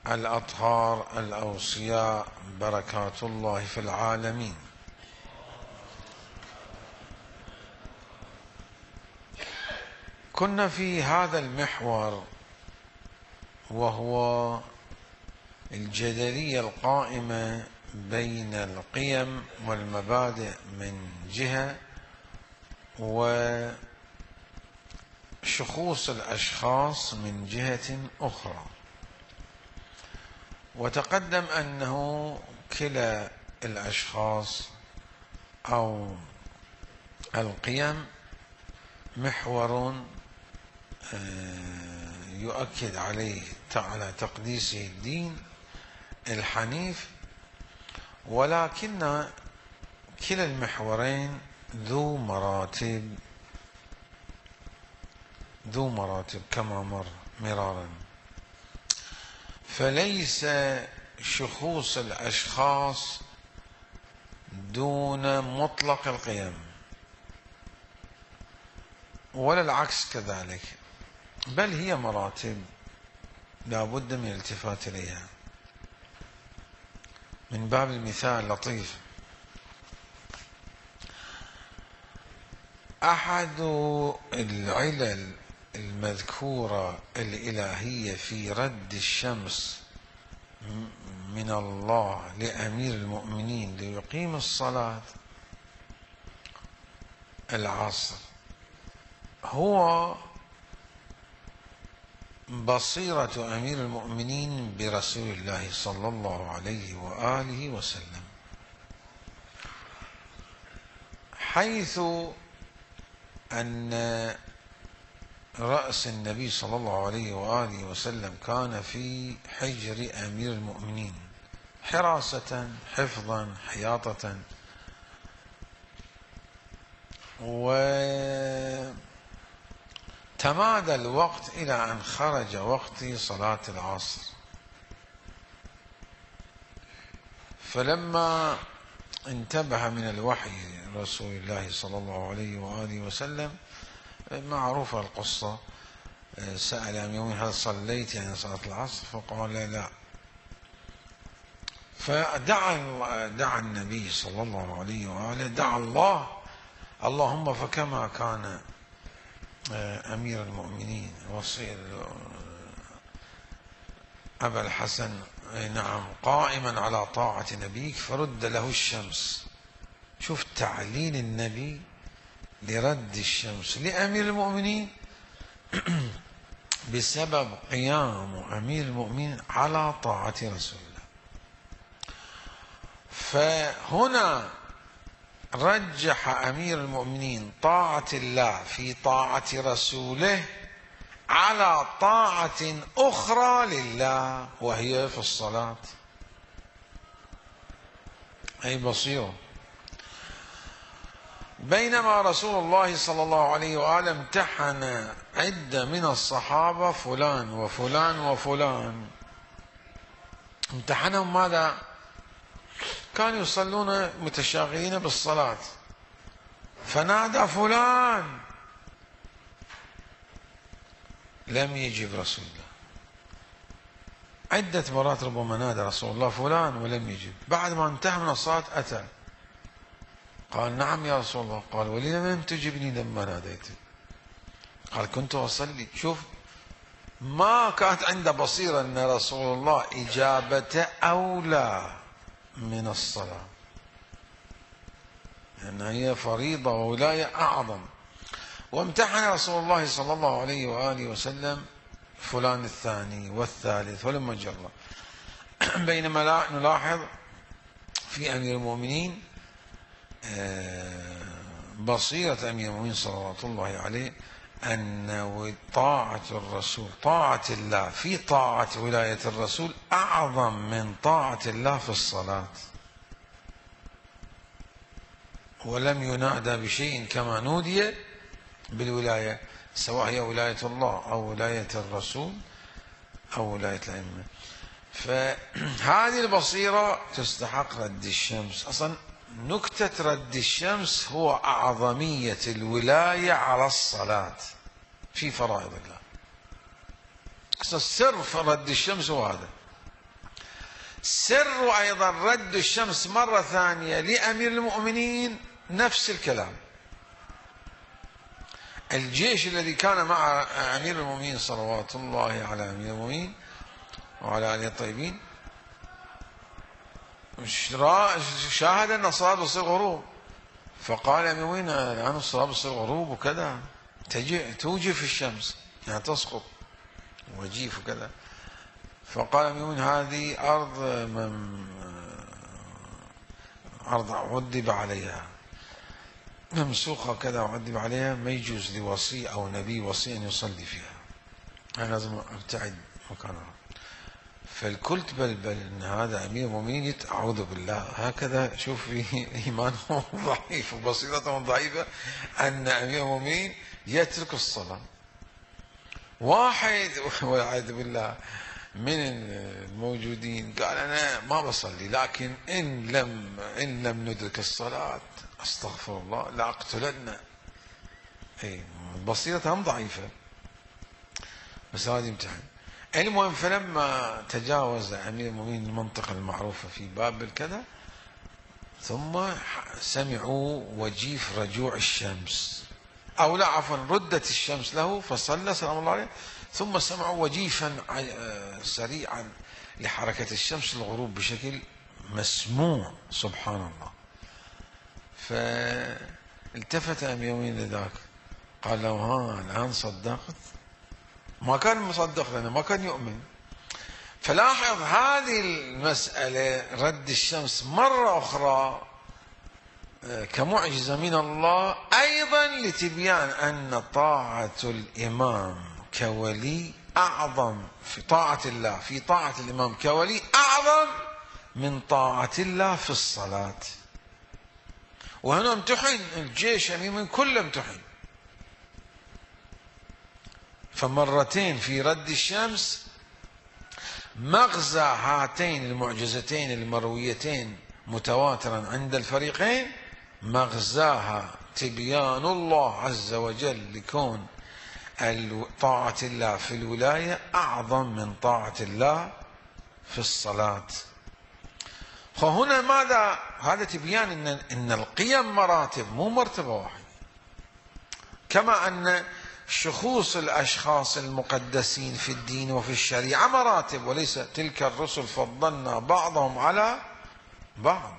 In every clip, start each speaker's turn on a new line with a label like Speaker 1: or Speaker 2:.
Speaker 1: الأطهار الأوصياء بركات الله في العالمين. كنا في هذا المحور وهو الجدلية القائمة بين القيم والمبادئ من جهة وشخوص الأشخاص من جهة أخرى، وتقدم أنه كلا الأشخاص أو القيم محور يؤكد عليه على تقديسه الدين الحنيف، ولكن كلا المحورين ذو مراتب كما مر مرارا. فليس شخوص الأشخاص دون مطلق القيم، ولا العكس كذلك، بل هي مراتب لا بد من الالتفات إليها. من باب المثال اللطيف، أحد العلل المذكورة الإلهية في رد الشمس من الله لأمير المؤمنين ليقيم الصلاة العصر هو بصيرة أمير المؤمنين برسول الله صلى الله عليه وآله وسلم، حيث أن رأس النبي صلى الله عليه وآله وسلم كان في حجر أمير المؤمنين حراسة حفظا حياطة، وتمادى الوقت إلى أن خرج وقت صلاة العصر. فلما انتبه من الوحي رسول الله صلى الله عليه وآله وسلم، معروفة القصة، سأل أم يوم هل صليت يعني صلاة العصر؟ فقال لا. فدعا النبي صلى الله عليه وآله، دعا الله اللهم فكما كان أمير المؤمنين وصي أبا الحسن نعم قائما على طاعة نبيك فرد له الشمس. شوف تعليل النبي لرد الشمس لأمير المؤمنين بسبب قيام أمير المؤمنين على طاعة رسول الله. فهنا رجح أمير المؤمنين طاعة الله في طاعة رسوله على طاعة أخرى لله وهي في الصلاة، أي بصيرة. بينما رسول الله صلى الله عليه وآله امتحن عدة من الصحابة فلان وفلان وفلان، امتحنهم ماذا؟ كانوا يصلون متشاغلين بالصلاة، فنادى فلان لم يجب رسول الله. عدة مرات ربما نادى رسول الله فلان ولم يجب، بعد ما انتهى من الصلاة أتى قال نعم يا رسول الله. قال ولم لم تجبني لما ناديت؟ قال كنت أصلي. شوف، ما كانت عنده بصيرة أن رسول الله إجابة أولى من الصلاة، لأنها هي فريضة وولاية أعظم. وامتحن رسول الله صلى الله عليه وآله وسلم فلان الثاني والثالث ولما جرى. بينما نلاحظ في أمير المؤمنين بصيرة أمير المؤمنين صلوات الله عليه أن طاعة الرسول، طاعة الله في طاعة ولاية الرسول أعظم من طاعة الله في الصلاة، ولم ينادى بشيء كما نودي بالولاية، سواء هي ولاية الله أو ولاية الرسول أو ولاية الأئمة. فهذه البصيرة تستحق رد الشمس. أصلا نكتة رد الشمس هو أعظمية الولاية على الصلاة في فرائض الله. السر في رد الشمس هو هذا، سر أيضا رد الشمس مرة ثانية لأمير المؤمنين نفس الكلام. الجيش الذي كان مع أمير المؤمنين صلوات الله على أمير المؤمنين وعلى آله الطيبين شاهد أن الصلاة بتصير غروب، فقال أمير المؤمنين الآن الصلاة بتصير غروب وكذا، توجف الشمس يعني تسقط وجيف وكذا. فقال أمير المؤمنين هذه أرض عذب عليها، ممسوخة كذا وعذب عليها، ما يجوز لوصي أو نبي وصي أن يصلي فيها، أنا لازم أبتعد مكانها. فالكل تبلبل أن هذا أمير المؤمنين، أعوذ بالله، هكذا شوف في إيمانهم ضعيف وبصيرتهم ضعيفة أن أمير المؤمنين يترك الصلاة. واحد والعياذ بالله من الموجودين قال أنا ما بصلي، لكن إن لم ندرك الصلاة أستغفر الله لأقتلن. بصيرتهم ضعيفة، بس هذا يمتحن. المهم فلما تجاوز أمير المؤمنين المنطقة المعروفة في بابل كذا، ثم سمعوا وجيف رجوع الشمس، أو لا عفوا ردت الشمس له فصلى سلام الله عليه، ثم سمعوا وجيفا سريعا لحركة الشمس الغروب بشكل مسموع، سبحان الله. فالتفت أمير المؤمنين لذاك قال له ها الآن صدقت؟ ما كان مصدق لنا، ما كان يؤمن. فلاحظ هذه المسألة رد الشمس مرة أخرى كمعجزة من الله، أيضا لتبيان أن طاعة الإمام كولي أعظم في طاعة الله، في طاعة الإمام كولي أعظم من طاعة الله في الصلاة. وهنا امتحن الجيش من كل امتحن، فمرتين في رد الشمس مغزى هاتين المعجزتين المرويتين متواترا عند الفريقين، مغزاها تبيان الله عز وجل لكون طاعة الله في الولاية أعظم من طاعة الله في الصلاة. فهنا ماذا؟ هذا تبيان إن القيم مراتب، مو مرتبة واحدة. كما أن شخوص الأشخاص المقدسين في الدين وفي الشريعة مراتب، وليس تلك الرسل فضلنا بعضهم على بعض.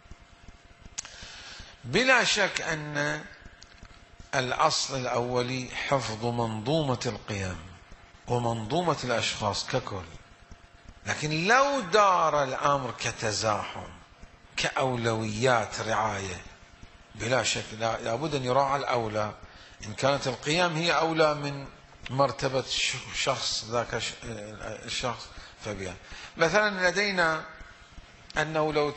Speaker 1: بلا شك أن الأصل الأولي حفظ منظومة القيم ومنظومة الأشخاص ككل، لكن لو دار الأمر كتزاحم كأولويات رعاية، بلا شك لابد أن يراعى الأولى. إن كانت القيم هي أولى من مرتبة شخص ذاك الشخص فبها. مثلا لدينا أنه لو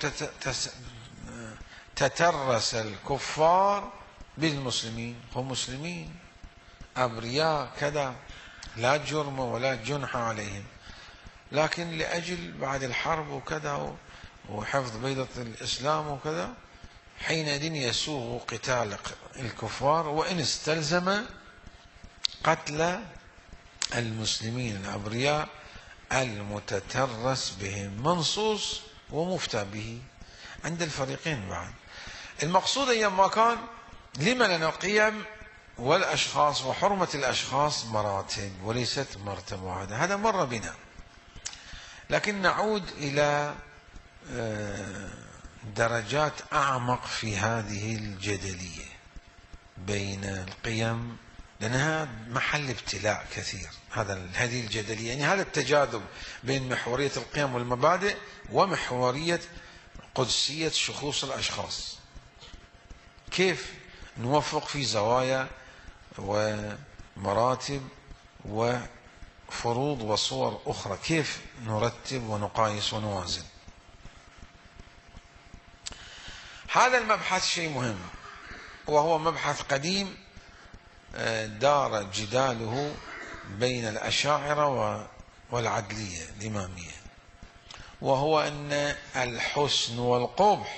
Speaker 1: تترس الكفار بالمسلمين، هم مسلمين أبرياء كذا، لا جرم ولا جنح عليهم، لكن لأجل بعد الحرب وكذا وحفظ بيضة الإسلام وكذا، حينئذ يسوغ قتال الكفار وإن استلزم قتل المسلمين الأبرياء المتترس بهم، منصوص ومفتى به عند الفريقين بعد. المقصود أيما كان لما لنا القيم والأشخاص وحرمة الأشخاص مراتب وليست مرتبة واحدة، هذا مر بنا. لكن نعود إلى درجات أعمق في هذه الجدلية بين القيم، لأنها محل ابتلاء كثير. هذه الجدلية يعني هذا التجاذب بين محورية القيم والمبادئ ومحورية قدسية شخوص الأشخاص، كيف نوفق في زوايا ومراتب وفروض وصور أخرى، كيف نرتب ونقايس ونوازن. هذا المبحث شيء مهم، وهو مبحث قديم دار جداله بين الأشاعرة والعدلية الإمامية، وهو أن الحسن والقبح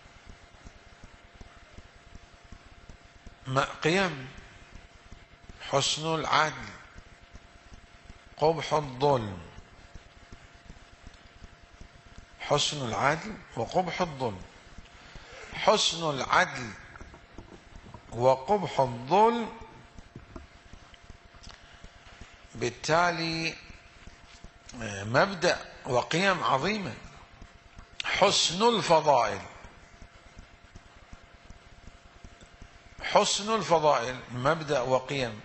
Speaker 1: قيم، حسن العدل، قبح الظلم. حسن العدل وقبح الظلم. حسن العدل وقبح الظلم بالتالي مبدأ وقيم عظيمة. حسن الفضائل، حسن الفضائل مبدأ وقيم،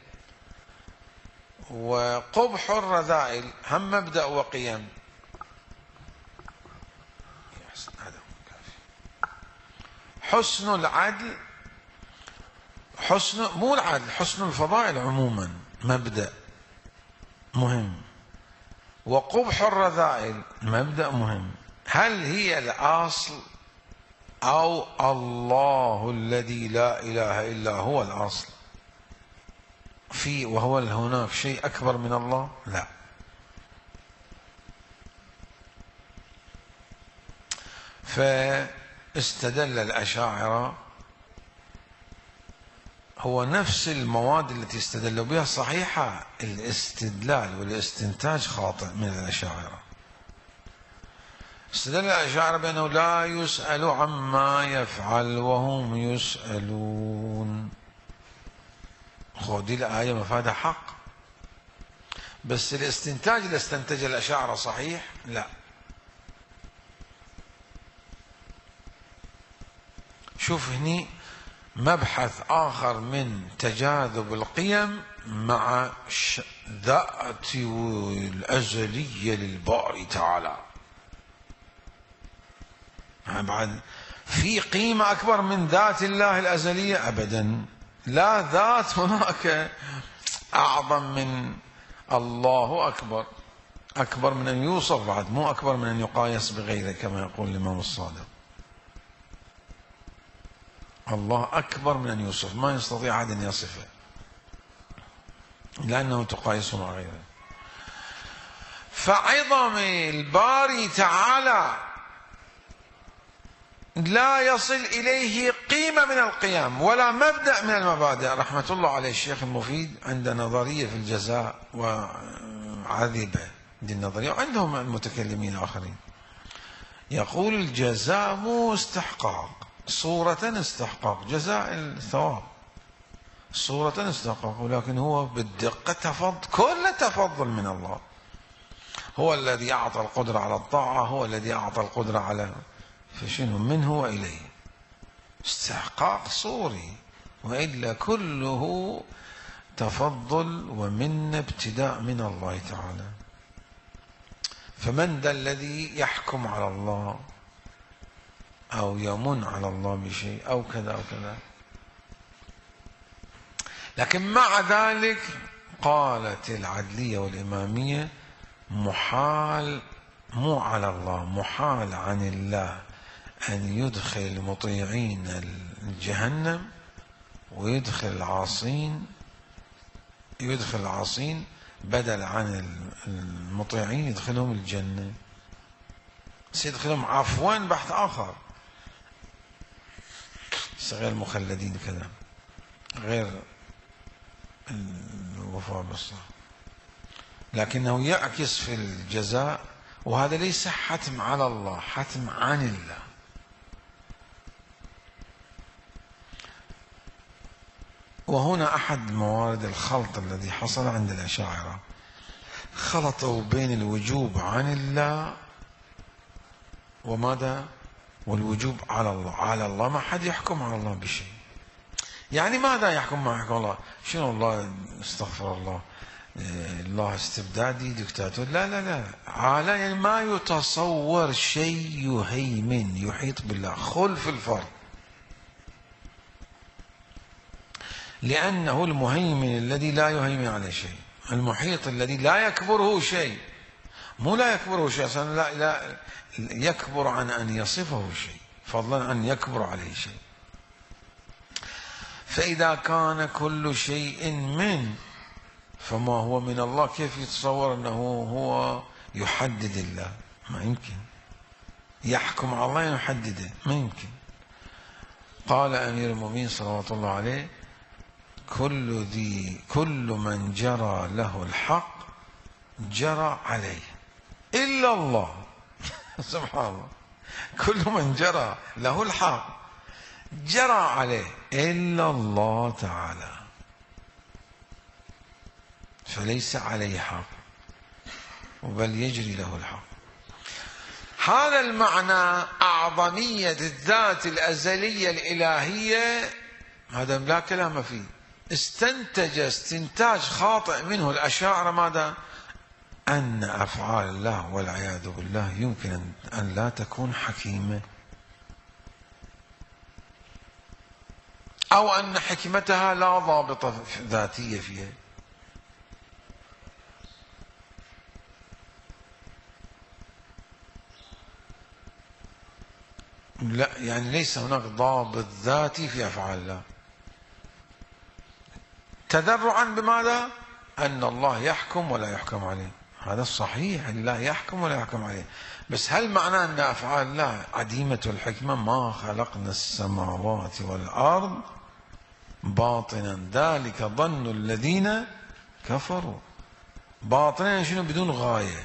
Speaker 1: وقبح الرذائل هم مبدأ وقيم. حسن العدل، حسن مو العدل، حسن الفضائل عموما مبدأ مهم، وقبح الرذائل مبدأ مهم. هل هي الأصل أو الله الذي لا إله إلا هو الأصل في، وهو هناك شيء أكبر من الله؟ لا. فاستدل الأشاعرة، هو نفس المواد التي استدلوا بها صحيحة، الاستدلال والاستنتاج خاطئ من الأشاعرة. استدل الأشاعرة بأنه لا يسأل عما يفعل وهم يسألون. دي الآية مفادها حق، بس الاستنتاج اللي استنتج الأشاعرة صحيح؟ لا. شوف هني مبحث آخر من تجاذب القيم مع ذات الأزلية للباري تعالى. بعد في قيمة أكبر من ذات الله الأزلية؟ أبدا، لا ذات هناك أعظم من الله، أكبر من أن يوصف، بعد مو أكبر من أن يقايس بغيره كما يقول الإمام الصادق. الله أكبر من أن يوصف، ما يستطيع أحد أن يصفه لأنه تقايس مع غيره. فعظم الباري تعالى لا يصل إليه قيمة من القيم ولا مبدأ من المبادئ. رحمة الله عليه الشيخ المفيد عنده نظرية في الجزاء وعذبة، دي النظرية، وعندهم المتكلمين آخرين. يقول الجزاء مو استحقاق، صورة استحقاق، جزاء الثواب صورة استحقاق، ولكن هو بالدقة كل تفضل من الله. هو الذي أعطى القدرة على الطاعة، هو الذي أعطى القدرة على فشنو منه وإليه، استحقاق صوري، وإلا كله تفضل ومن ابتداء من الله تعالى. فمن ذا الذي يحكم على الله أو يمن على الله بشيء أو كذا أو كذا؟ لكن مع ذلك قالت العدلية والإمامية محال، مو على الله، محال عن الله أن يدخل المطيعين الجهنم ويدخل العاصين بدل عن المطيعين يدخلهم الجنة، سيدخلهم عفوا بحث آخر، غير مخلدين كذا، غير الوفاء بالصلاة، لكنه يعكس في الجزاء. وهذا ليس حتم على الله، حتم عن الله. وهنا أحد موارد الخلط الذي حصل عند الأشاعرة، خلطوا بين الوجوب عن الله وماذا؟ والوجوب على الله. على الله ما حد يحكم على الله بشيء. يعني ماذا يحكم ما يحكم الله؟ شنو الله؟ استغفر الله، الله استبدادي دكتاتور؟ لا لا لا، على يعني ما يتصور شيء يهيمن يحيط بالله، خلف الفرد، لأنه المهيمن الذي لا يهيمن على شيء، المحيط الذي لا يكبره شيء، مو لا يكبره شيء أصلا، لا يكبر عن أن يصفه شيء، فضلا عن يكبر عليه شيء. فإذا كان كل شيء من، فما هو من الله كيف يتصور أنه هو يحدد الله؟ ما يمكن. يحكم على الله يحدده؟ ما يمكن. قال أمير المؤمنين صلوات الله عليه: كل من جرى له الحق جرى عليه إلا الله. سبحان الله. كل من جرى له الحق جرى عليه إلا الله تعالى، فليس عليه حق بل يجري له الحق. هذا المعنى أعظمية الذات الأزلية الإلهية، هذا لا كلام فيه. استنتج استنتاج خاطئ منه الأشاعرة ماذا؟ أن أفعال الله والعياذ بالله يمكن أن لا تكون حكيمة، أو أن حكمتها لا ضابطة ذاتية فيها. لا، يعني ليس هناك ضابط ذاتي في أفعال الله. تذرعا بماذا؟ أن الله يحكم ولا يحكم عليه، هذا الصحيح، الله يحكم ولا يحكم عليه. بس هل معناه أن أفعال الله عديمة الحكمة؟ ما خلقنا السماوات والأرض باطنا ذلك ظن الذين كفروا. باطنا شنو؟ بدون غاية.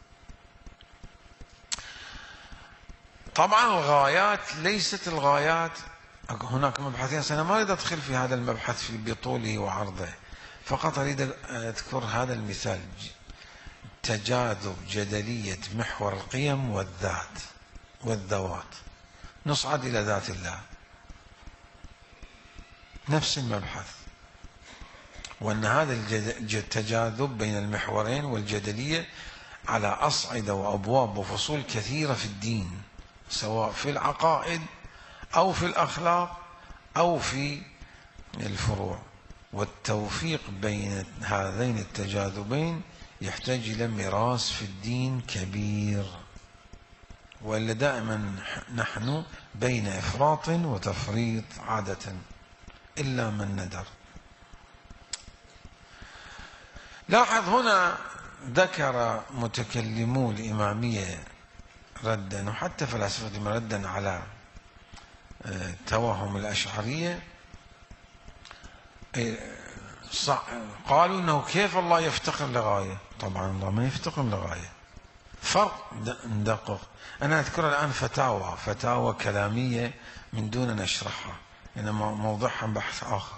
Speaker 1: طبعا الغايات ليست الغايات، هناك مبحثين، أنا ما أريد أدخل في هذا المبحث بطوله وعرضه، فقط أريد أذكر هذا المثال: تجاذب جدلية محور القيم والذات والذوات. نصعد إلى ذات الله، نفس المبحث، وأن هذا التجاذب بين المحورين والجدلية على أصعدة وأبواب وفصول كثيرة في الدين، سواء في العقائد أو في الأخلاق أو في الفروع. والتوفيق بين هذين التجاذبين يحتاج إلى ميراث في الدين كبير، وإلا دائما نحن بين إفراط وتفريط عادة، إلا من ندر. لاحظ هنا ذكر متكلمو الإمامية ردا، وحتى فلاسفة ردا على توهم الأشعرية، قالوا أنه كيف الله يفتقر لغاية؟ طبعا الله ما يفتقر لغاية. فرق ندقق. أنا أذكر الآن فتاوى كلامية من دون أن أشرحها، إنما موضوعها بحث آخر.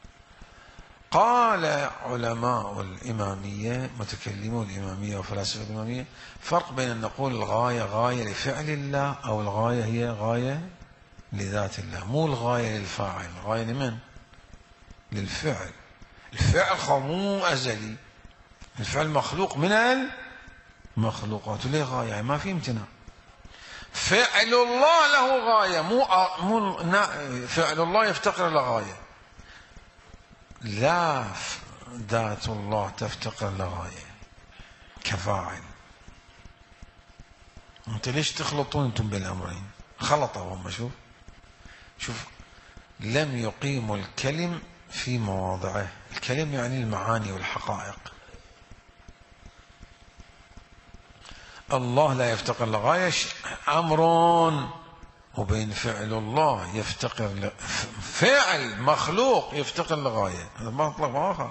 Speaker 1: قال علماء الإمامية، متكلمو الإمامية وفلاسفة الإمامية: فرق بين أن نقول الغاية غاية لفعل الله، أو الغاية هي غاية لذات الله. مو الغاية للفاعل، الغاية لمن؟ للفعل. الفعل مو أزلي، الفعل مخلوق من المخلوقات، له غاية، يعني ما في امتناع. فعل الله له غاية، مو فعل الله يفتقر لغاية. لا، ذات الله تفتقر لغاية كفاعل. انت ليش تخلطون انتم بالامرين؟ خلطوا هم. شوف لم يقيموا الكلم في مواضعه. الكلم يعني المعاني والحقائق. الله لا يفتقر لغاية أمر، وبين فعل الله يفتقر فعل مخلوق يفتقر لغاية، هذا مطلب آخر.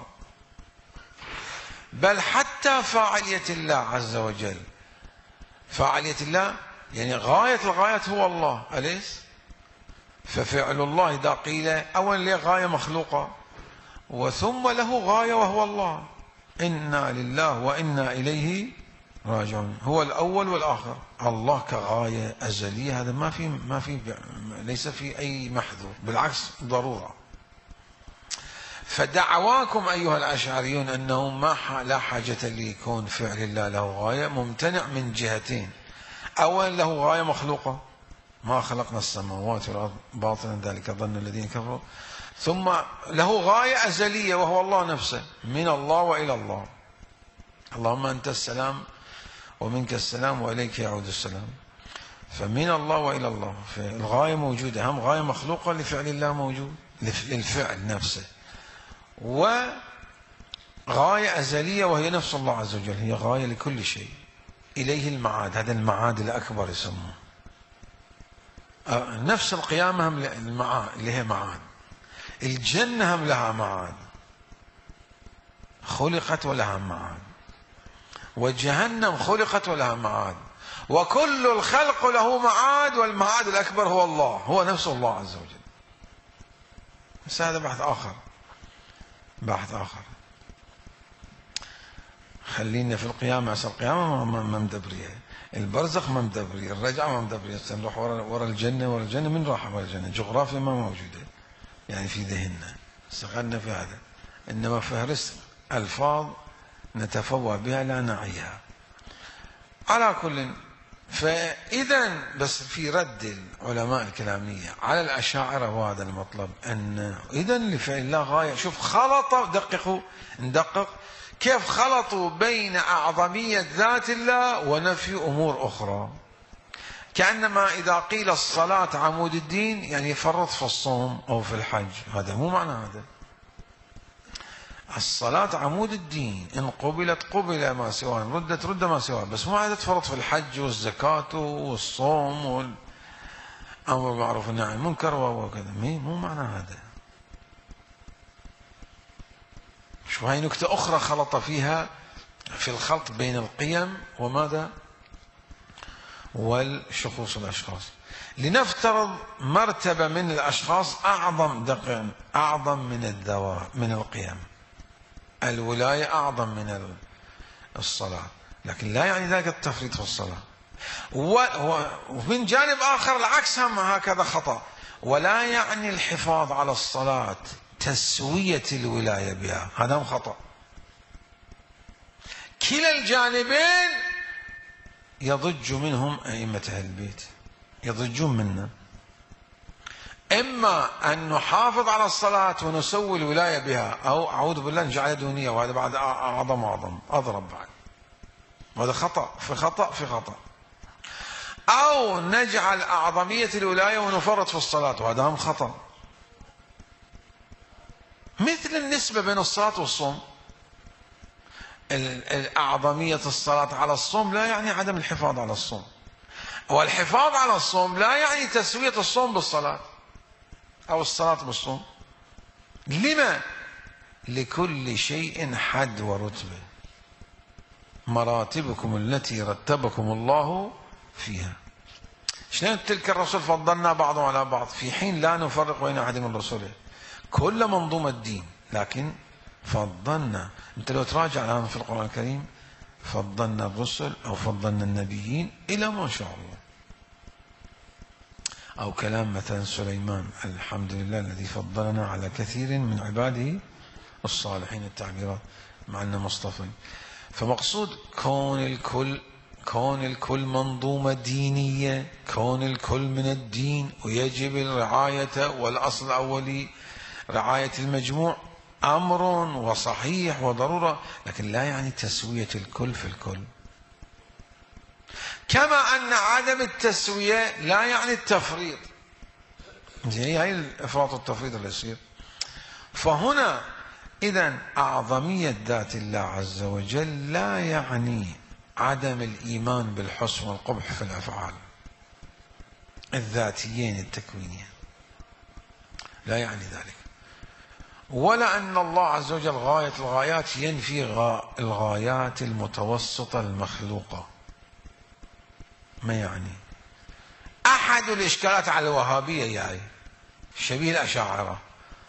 Speaker 1: بل حتى فاعلية الله عز وجل، فاعلية الله يعني غاية الغايات هو الله، أليس؟ ففعل الله إذا قيل أولا له غاية مخلوقة، وثم له غاية وهو الله. إنا لله وإنا إليه راجعون، هو الأول والآخر. الله كغاية أزلية، هذا ما في ليس في أي محذور، بالعكس ضرورة. فدعواكم أيها الأشعريون أنه لا حاجة ليكون فعل الله له غاية ممتنع من جهتين: أولا له غاية مخلوقة، ما خلقنا السماوات والأرض باطلا ذلك ظن الذين كفروا، ثم له غاية أزلية وهو الله نفسه، من الله وإلى الله. اللهم أنت السلام ومنك السلام وإليك يعود السلام. فمن الله وإلى الله، فالغاية موجودة، هم غاية مخلوقة لفعل الله موجود، للفعل نفسه، وغاية أزلية وهي نفس الله عز وجل، هي غاية لكل شيء. إليه المعاد، هذا المعاد الأكبر يسموه. نفس القيامة هم اللي هي معاد. الجنة هم لها معاد، خلقت ولها معاد. وجهنم خلقت ولها معاد. وكل الخلق له معاد، والمعاد الأكبر هو الله، هو نفس الله عز وجل. بس هذا بحث آخر، بحث آخر. خلينا في القيامة، عشان القيامة ما مدبريها، البرزخ ما مدبري، الرجعة ما مدبري، نروح ورا الجنة، ورا الجنة، من راح ورا الجنة؟ جغرافيا ما موجودة يعني في ذهننا، استغلنا في هذا، إنما فهرست ألفاظ نتفوه بها لا نعيها. على كل، فإذا بس في رد العلماء الكلامية على الأشاعرة وهذا المطلب، أن إذا لفعل الله غاية. شوف خلطوا، دققوا ندقق كيف خلطوا بين أعظمية ذات الله ونفي أمور أخرى. كأنما إذا قيل الصلاة عمود الدين يعني فرط في الصوم أو في الحج، هذا مو معنى هذا. الصلاة عمود الدين، إن قبلت قبل ما سواها، إن ردت رد ما سواها، بس مو عادة فرط في الحج والزكاة والصوم والأمر بالمعروف والنهي عن المنكر وكذا، مو معنى هذا. شو هاي نكتة أخرى خلط فيها في الخلط بين القيم وماذا والشخوص الأشخاص. لنفترض مرتبة من الأشخاص أعظم من القيم، الولاية أعظم من الصلاة، لكن لا يعني ذلك التفريط في الصلاة. ومن جانب آخر العكس هم هكذا خطأ، ولا يعني الحفاظ على الصلاة تسوية الولاية بها، هذا خطأ. كلا الجانبين يضج منهم أئمة أهل البيت، يضجون منا. إما أن نحافظ على الصلاة ونسوي الولاية بها، أو أعوذ بالله نجعلها دونية، وهذا بعد أعظم أضرب بعد، وهذا خطأ في خطأ في خطأ. أو نجعل أعظمية الولاية ونفرط في الصلاة، وهذا هم خطأ. مثل النسبة بين الصلاة والصوم، أعظمية الصلاة على الصوم لا يعني عدم الحفاظ على الصوم، والحفاظ على الصوم لا يعني تسوية الصوم بالصلاة أو الصلاة بالصوم. لما؟ لكل شيء حد ورتبة، مراتبكم التي رتبكم الله فيها. شلون تلك الرسل فضلنا بعضهم على بعض، في حين لا نفرق بين أحد من رسله، كل منظومة الدين، لكن فضلنا. أنت لو تراجع الآن في القرآن الكريم، فضلنا الرسل أو فضلنا النبيين إلى ما شاء الله. أو كلام مثلا سليمان، الحمد لله الذي فضلنا على كثير من عباده الصالحين، التعبيرات مع أنه مصطفى. فمقصود كون الكل منظومة دينية، كون الكل من الدين، ويجب الرعاية، والأصل الأولي رعاية المجموع، أمر وصحيح وضرورة، لكن لا يعني تسوية الكل في الكل. كما أن عدم التسوية لا يعني التفريط، هي الإفراط والتفريط اللي يصير. فهنا إذن أعظمية ذات الله عز وجل لا يعني عدم الإيمان بالحسن والقبح في الأفعال الذاتيين التكوينية، لا يعني ذلك. ولا أن الله عز وجل غاية الغايات ينفي الغايات المتوسطة المخلوقة، ما يعني. أحد الإشكالات على الوهابية يعني شبيه الأشاعرة،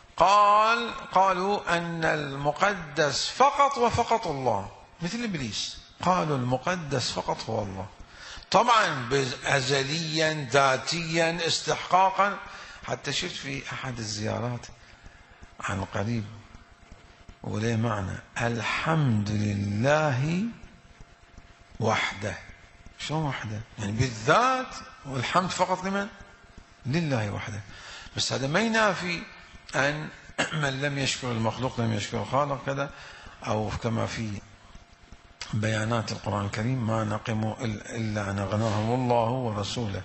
Speaker 1: قالوا أن المقدس فقط وفقط الله، مثل إبليس، قالوا المقدس فقط هو الله، طبعا أزليا ذاتيا استحقاقا. حتى شفت في أحد الزيارات عن قريب وليه معنى الحمد لله وحده. شو وحده؟ يعني بالذات، والحمد فقط لمن؟ لله وحده. بس هذا ما ينافي أن من لم يشكر المخلوق لم يشكر الخالق كذا، أو كما في بيانات القرآن الكريم ما نقموا إلا أن أغناهم الله ورسوله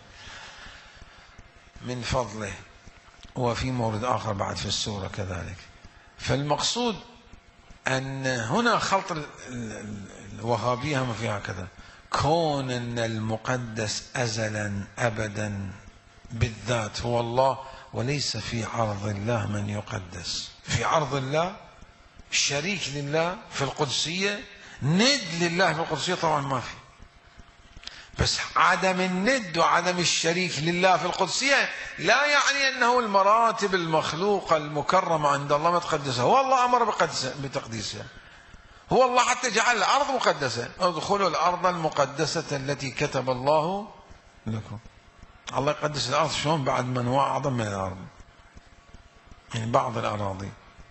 Speaker 1: من فضله، وفي مورد آخر بعد في السورة كذلك. فالمقصود أن هنا خلط الوهابية هم فيها كذا، كون أن المقدس أزلا أبدا بالذات هو الله، وليس في عرض الله من يقدس. في عرض الله شريك لله في القدسية، ند لله في القدسية طبعا ما في. بس عدم الند وعدم الشريك لله في القدسية لا يعني أنه المراتب المخلوقة المكرمة عند الله ما تقدسها. هو الله أمر بتقديسها، هو الله حتى جعل الأرض مقدسة، ادخلوا الأرض المقدسة التي كتب الله لكم. الله يقدس الأرض شلون بعد ما أنواع أعظم من الأرض، يعني بعض الأراضي،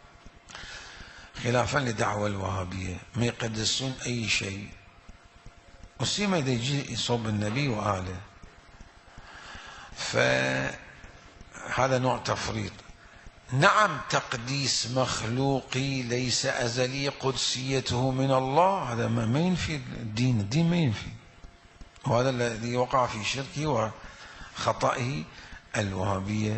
Speaker 1: خلافا لدعوى الوهابية ما يقدسون أي شيء، وسيما إذا يجي يصوب النبي وآله، فهذا نوع تفريط. نعم تقديس مخلوقي ليس أزلي، قدسيته من الله، هذا ما ينفي الدين، الدين ما ينفي، وهذا الذي وقع في شركه وخطئه الوهابية.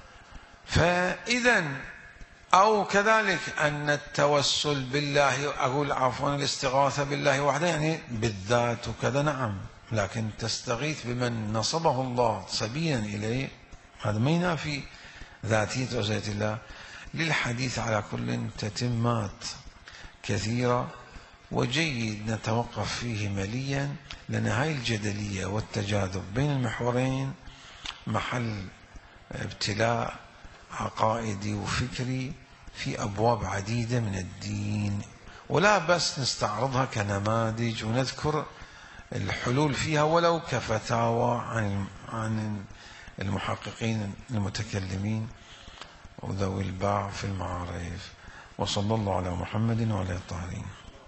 Speaker 1: فإذا أو كذلك أن التوسل بالله، أقول عفوا الاستغاثة بالله وحده يعني بالذات وكذا، نعم، لكن تستغيث بمن نصبه الله سبيلا إليه، هذا ما ينافي ذاتية وزيت الله. للحديث على كل تتمات كثيرة، وجيد نتوقف فيه مليا، لأن هاي الجدلية والتجاذب بين المحورين محل ابتلاء عقائدي وفكري في أبواب عديدة من الدين، ولا بس نستعرضها كنماذج ونذكر الحلول فيها ولو كفتاوى عن المحققين المتكلمين وذوي الباع في المعارف. وصلى الله على محمد وعلى الطاهرين.